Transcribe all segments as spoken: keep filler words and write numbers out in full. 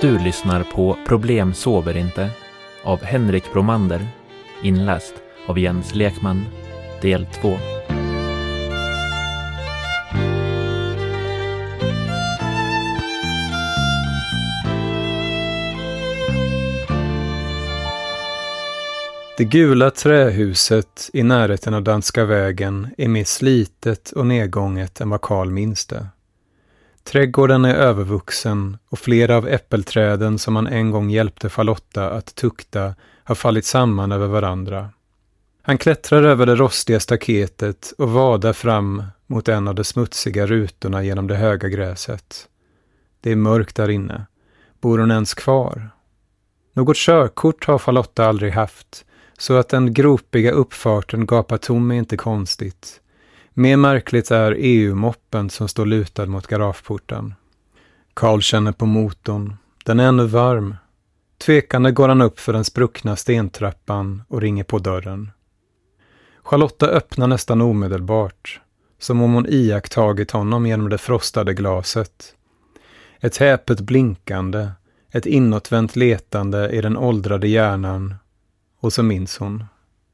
Du lyssnar på Problem sover inte av Henrik Bromander, inläst av Jens Lekman, del två. Det gula trähuset i närheten av Danska vägen är mer slitet och nedgånget än vad Karl minns det. Trädgården är övervuxen och flera av äppelträden som han en gång hjälpte Charlotta att tukta har fallit samman över varandra. Han klättrar över det rostiga staketet och vadar fram mot en av de smutsiga rutorna genom det höga gräset. Det är mörkt där inne. Bor hon ens kvar? Något körkort har Charlotta aldrig haft, så att den gropiga uppfarten gapar tom är inte konstigt. Mer märkligt är E U-moppen som står lutad mot garageporten. Karl känner på motorn. Den är ännu varm. Tvekande går han upp för den spruckna stentrappan och ringer på dörren. Charlotta öppnar nästan omedelbart, som om hon iakttagit honom genom det frostade glaset. Ett häpet blinkande, ett inåtvänt letande i den åldrade hjärnan, och så minns hon.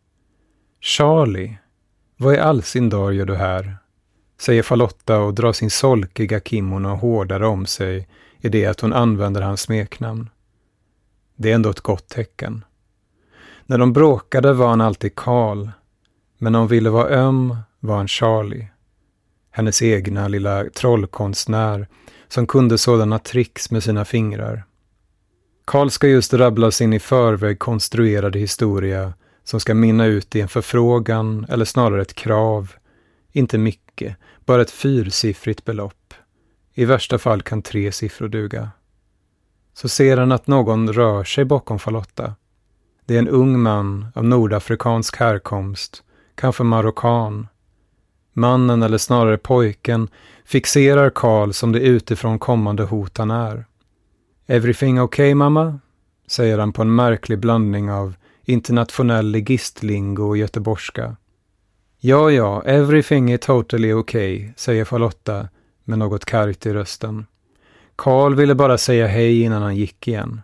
Charlie, vad i all sin dag gör du här? Säger Charlotta och drar sin solkiga kimono hårdare om sig i det att hon använder hans smeknamn. Det är ändå ett gott tecken. När de bråkade var han alltid Karl, men när hon ville vara öm var han Charlie. Hennes egna lilla trollkonstnär som kunde sådana tricks med sina fingrar. Karl ska just rabbla sin i förväg konstruerade historia som ska minna ut i en förfrågan eller snarare ett krav. Inte mycket, bara ett fyrsiffrigt belopp. I värsta fall kan tre siffror duga. Så ser han att någon rör sig bakom Charlotta. Det är en ung man av nordafrikansk härkomst, kanske marockan. Mannen, eller snarare pojken, fixerar Karl som det utifrån kommande hot han är. Everything okay, mamma? Säger han på en märklig blandning av internationell ligistlingo och göteborgska. Ja, ja, everything is totally okay, säger Charlotta med något kargt i rösten. Karl ville bara säga hej innan han gick igen.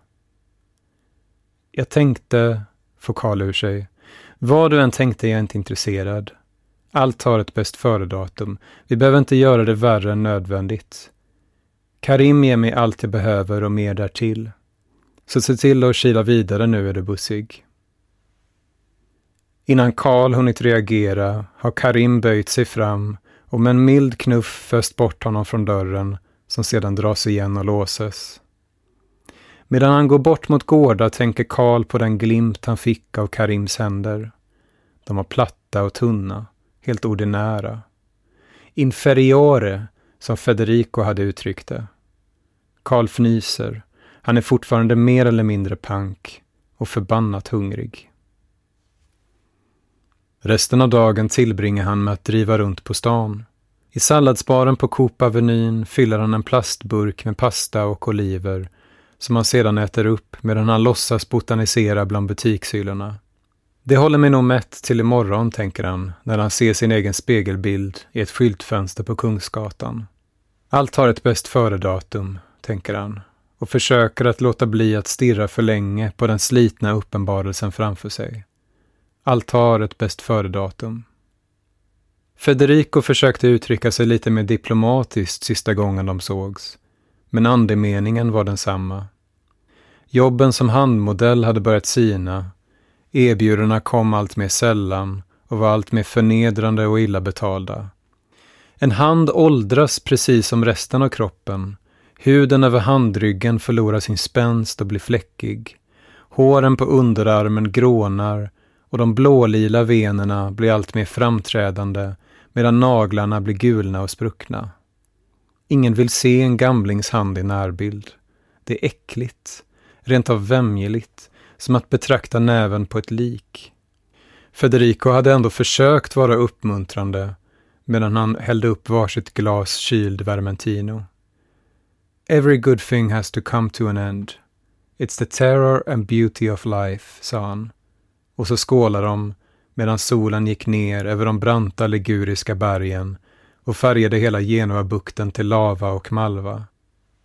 Jag tänkte, får Karl ur sig. Vad du än tänkte är jag inte intresserad. Allt har ett bäst före-datum. Vi behöver inte göra det värre än nödvändigt. Karim ger mig allt jag behöver och mer därtill. Så se till att kila vidare nu, är du bussig. Innan Karl hunnit reagera har Karim böjt sig fram och med en mild knuff föst bort honom från dörren som sedan dras igen och låses. Medan han går bort mot gårda tänker Karl på den glimt han fick av Karims händer. De var platta och tunna, helt ordinära. Inferiore, som Federico hade uttryckt det. Karl fnyser. Han är fortfarande mer eller mindre pank och förbannat hungrig. Resten av dagen tillbringar han med att driva runt på stan. I salladsbaren på Coop-avenyn fyller han en plastburk med pasta och oliver som han sedan äter upp medan han låtsas botanisera bland butikshyllorna. Det håller mig nog mätt till imorgon, tänker han när han ser sin egen spegelbild i ett skyltfönster på Kungsgatan. Allt har ett bäst före-datum, tänker han, och försöker att låta bli att stirra för länge på den slitna uppenbarelsen framför sig. Allt har ett bäst före-datum. Federico försökte uttrycka sig lite mer diplomatiskt sista gången de sågs, men andemeningen var densamma. Jobben som handmodell hade börjat sina, erbjudandena kom allt mer sällan och var allt mer förnedrande och illa betalda. En hand åldras precis som resten av kroppen. Huden över handryggen förlorar sin spänst och blir fläckig. Håren på underarmen grånar och de blålila venerna blir allt mer framträdande medan naglarna blir gulna och spruckna. Ingen vill se en gamlings hand i närbild. Det är äckligt, rent av vämjeligt, som att betrakta näven på ett lik. Federico hade ändå försökt vara uppmuntrande medan han hällde upp varsitt glas kyld Vermentino. Every good thing has to come to an end. It's the terror and beauty of life, sa han. Och så skålade de medan solen gick ner över de branta liguriska bergen och färgade hela Genua-bukten till lava och malva.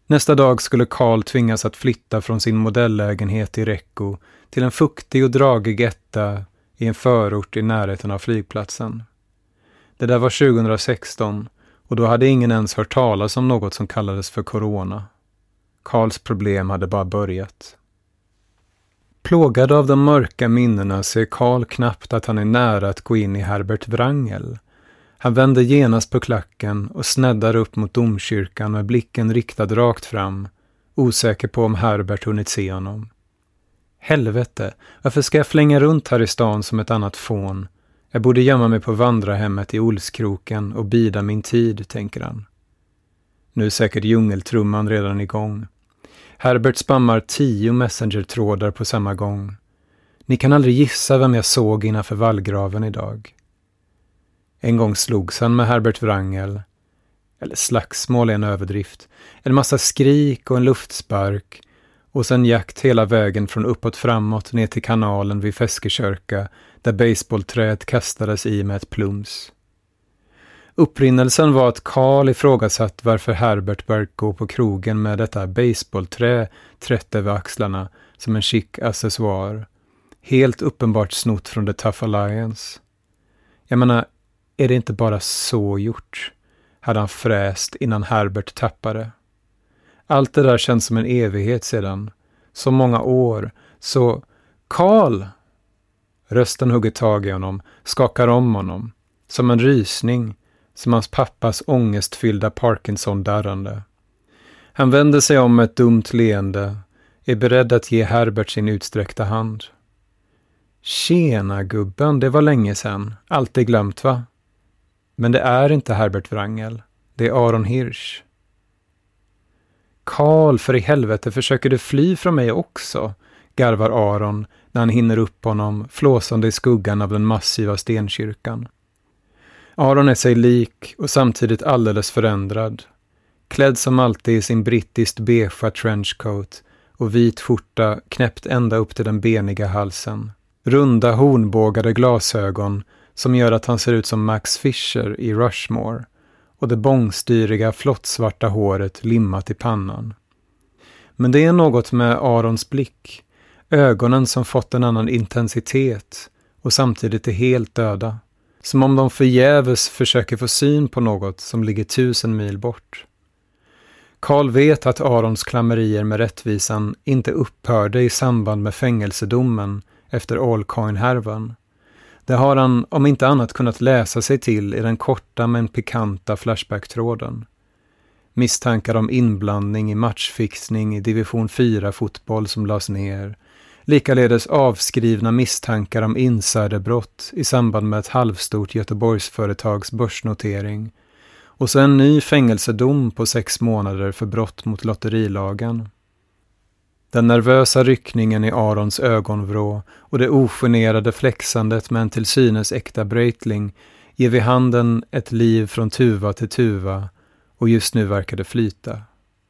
Nästa dag skulle Karl tvingas att flytta från sin modelllägenhet i Recco till en fuktig och dragig etta i en förort i närheten av flygplatsen. Det där var tjugohundrasexton och då hade ingen ens hört talas om något som kallades för corona. Karls problem hade bara börjat. Plågad av de mörka minnena ser Karl knappt att han är nära att gå in i Herbert Wrangel. Han vände genast på klacken och sneddar upp mot domkyrkan med blicken riktad rakt fram, osäker på om Herbert hunnit se honom. Helvete, varför ska jag flänga runt här i stan som ett annat fån? Jag borde gömma mig på vandrarhemmet i Olskroken och bida min tid, tänker han. Nu är säkert djungeltrumman redan igång. Herbert spammar tio messenger-trådar på samma gång. Ni kan aldrig gissa vem jag såg innanför vallgraven idag. En gång slogs han med Herbert Wrangel. Eller slagsmål är en överdrift. En massa skrik och en luftspark. Och sen jakt hela vägen från uppåt framåt ner till kanalen vid Feskekörka där baseballträet kastades i med ett plums. Upprinnelsen var att Karl ifrågasatt varför Herbert börjat gå på krogen med detta baseballträ trätt över axlarna som en chic accessoar. Helt uppenbart snott från The Tough Alliance. Jag menar, är det inte bara så gjort? Hade han fräst innan Herbert tappade. Allt det där känns som en evighet sedan. Så många år. Så, Karl! Rösten hugger tag i honom, skakar om honom. Som en rysning, som hans pappas ångestfyllda Parkinson-darrande. Han vänder sig om med ett dumt leende, är beredd att ge Herbert sin utsträckta hand. Tjena gubben, det var länge sedan. Allt är glömt, va? Men det är inte Herbert Wrangel. Det är Aron Hirsch. Karl, för i helvete, försöker du fly från mig också? Garvar Aron när han hinner upp honom, flåsande i skuggan av den massiva stenkyrkan. Aron är sig lik och samtidigt alldeles förändrad. Klädd som alltid i sin brittiskt beigea trenchcoat och vit skjorta knäppt ända upp till den beniga halsen. Runda hornbågade glasögon som gör att han ser ut som Max Fischer i Rushmore och det bångstyriga flottsvarta håret limmat i pannan. Men det är något med Arons blick, ögonen som fått en annan intensitet och samtidigt är helt döda. Som om de förgäves försöker få syn på något som ligger tusen mil bort. Karl vet att Arons klammerier med rättvisan inte upphörde i samband med fängelsedomen efter Allcoin-härvan. Det har han om inte annat kunnat läsa sig till i den korta men pikanta flashback-tråden. Misstankar om inblandning i matchfixning i division fyra-fotboll som lades ner. Likaledes avskrivna misstankar om insiderbrott i samband med ett halvstort Göteborgsföretags börsnotering. Och så en ny fängelsedom på sex månader för brott mot lotterilagen. Den nervösa ryckningen i Arons ögonvrå och det ogenerade flexandet med en till synes äkta Breitling ger vid handen ett liv från tuva till tuva och just nu verkar det flyta.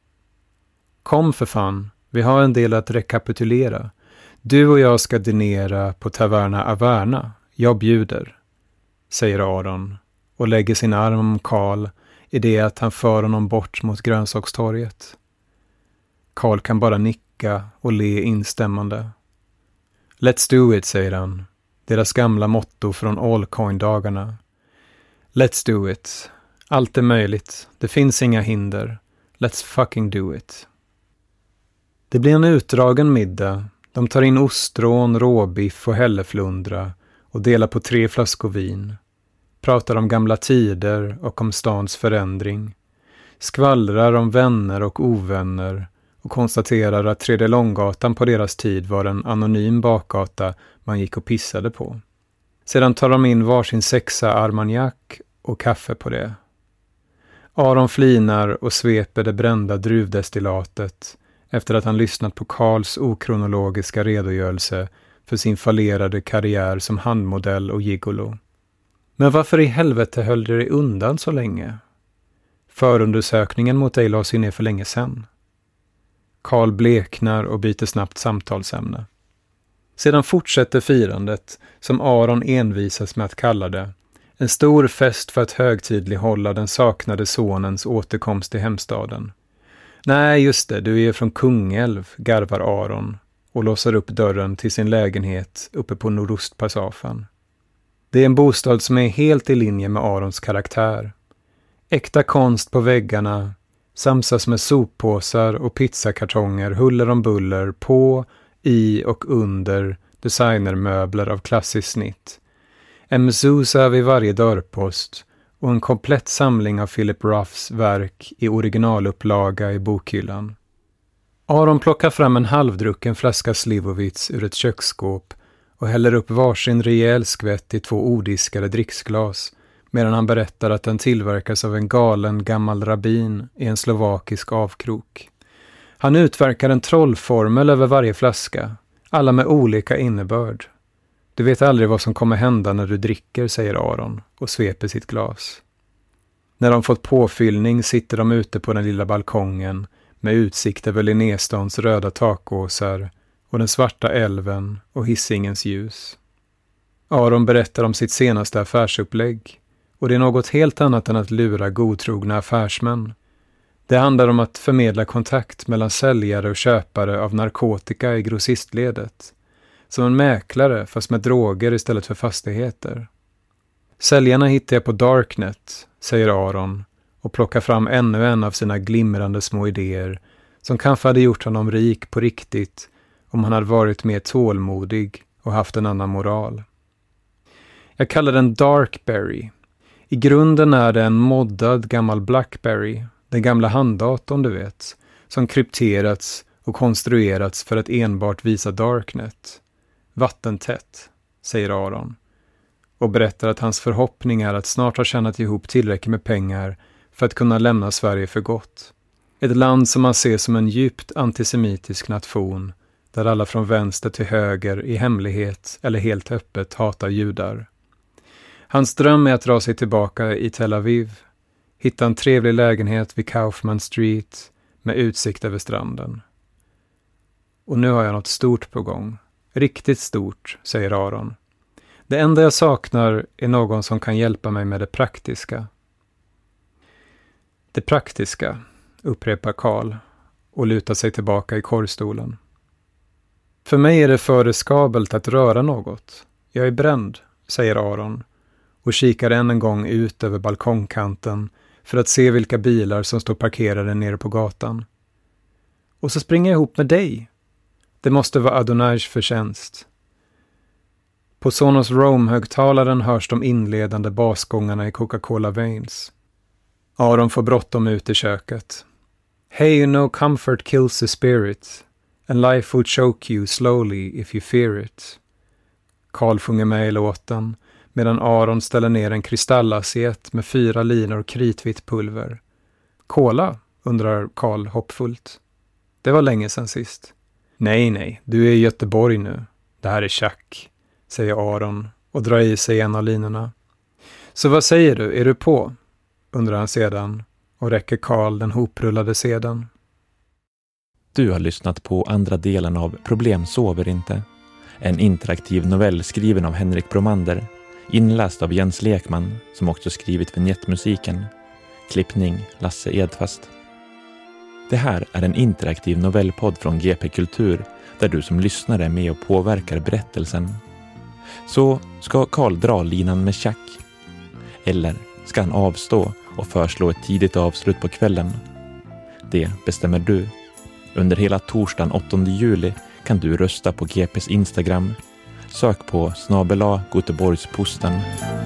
Kom för fan, vi har en del att rekapitulera. Du och jag ska dinera på Taverna Averna. Jag bjuder, säger Aron och lägger sin arm om Karl i det att han för honom bort mot grönsakstorget. Karl kan bara nicka och le instämmande. Let's do it, säger han. Deras gamla motto från Allcoin-dagarna. Let's do it. Allt är möjligt. Det finns inga hinder. Let's fucking do it. Det blir en utdragen middag. De tar in ostron, råbiff och hälleflundra och delar på tre flaskor vin. Pratar om gamla tider och om stans förändring. Skvallrar om vänner och ovänner och konstaterar att Tredje Långgatan på deras tid var en anonym bakgata man gick och pissade på. Sedan tar de in varsin sexa armagnac och kaffe på det. Aron flinar och sveper det brända druvdestillatet efter att han lyssnat på Karls okronologiska redogörelse för sin fallerade karriär som handmodell och gigolo. Men varför i helvete höll du dig undan så länge? Förundersökningen mot dig lades ju ner för länge sedan. Karl bleknar och byter snabbt samtalsämne. Sedan fortsätter firandet, som Aron envisas med att kalla det, en stor fest för att högtidlighålla den saknade sonens återkomst till hemstaden. Nej, just det, du är från Kungälv, garvar Aron och låser upp dörren till sin lägenhet uppe på Nordostpassagen. Det är en bostad som är helt i linje med Arons karaktär. Äkta konst på väggarna samsas med soppåsar och pizzakartonger huller om buller på, i och under designermöbler av klassiskt snitt. En mezuzah vid varje dörrpost och en komplett samling av Philip Ruffs verk i originalupplaga i bokhyllan. Aron plockar fram en halvdrucken flaska Slivovitz ur ett köksskåp och häller upp varsin rejäl skvätt i två odiskade dricksglas medan han berättar att den tillverkas av en galen gammal rabbin i en slovakisk avkrok. Han utverkar en trollformel över varje flaska, alla med olika innebörd. Du vet aldrig vad som kommer hända när du dricker, säger Aron och sveper sitt glas. När de fått påfyllning sitter de ute på den lilla balkongen med utsikt över Linnestans röda takåsar och den svarta älven och Hisingens ljus. Aron berättar om sitt senaste affärsupplägg och det är något helt annat än att lura godtrogna affärsmän. Det handlar om att förmedla kontakt mellan säljare och köpare av narkotika i grossistledet. Som en mäklare fast med droger istället för fastigheter. Säljarna hittar jag på Darknet, säger Aron och plockar fram ännu en av sina glimrande små idéer som kanske hade gjort honom rik på riktigt om han hade varit mer tålmodig och haft en annan moral. Jag kallar den Darkberry. I grunden är det en moddad gammal Blackberry, den gamla handdatorn du vet, som krypterats och konstruerats för att enbart visa Darknet. Vattentätt, säger Aron och berättar att hans förhoppning är att snart ha tjänat ihop tillräckligt med pengar för att kunna lämna Sverige för gott. Ett land som man ser som en djupt antisemitisk nation där alla från vänster till höger i hemlighet eller helt öppet hatar judar. Hans dröm är att dra sig tillbaka i Tel Aviv, hitta en trevlig lägenhet vid Kaufman Street med utsikt över stranden. Och nu har jag något stort på gång. Riktigt stort, säger Aron. Det enda jag saknar är någon som kan hjälpa mig med det praktiska. Det praktiska, upprepar Karl och lutar sig tillbaka i korgstolen. För mig är det för riskabelt att röra något. Jag är bränd, säger Aron och kikar än en gång ut över balkongkanten för att se vilka bilar som står parkerade nere på gatan. Och så springer jag ihop med dig. Det måste vara Adonais förtjänst. På Sonos Roam-högtalaren hörs de inledande basgångarna i Coca-Cola Veins. Aron får bråttom ut i köket. Hey, you know comfort kills the spirit, and life will choke you slowly if you fear it. Karl sjunger med i låten, medan Aron ställer ner en kristallassiett med fyra linor kritvitt pulver. Cola, undrar Karl hoppfullt. Det var länge sedan sist. Nej, nej, du är i Göteborg nu. Det här är tjack, säger Aron och drar i sig en av linorna. Så vad säger du, är du på? Undrar han sedan och räcker Karl den hoprullade sedeln. Du har lyssnat på andra delen av Problem sover inte. En interaktiv novell skriven av Henrik Bromander, inläst av Jens Lekman som också skrivit vignettmusiken. Klippning Lasse Edfast. Det här är en interaktiv novellpodd från G P Kultur där du som lyssnare är med och påverkar berättelsen. Så ska Karl dra linan med tjack? Eller ska han avstå och föreslå ett tidigt avslut på kvällen? Det bestämmer du. Under hela torsdagen åttonde juli kan du rösta på G P:s Instagram. Sök på snabel-a Göteborgsposten.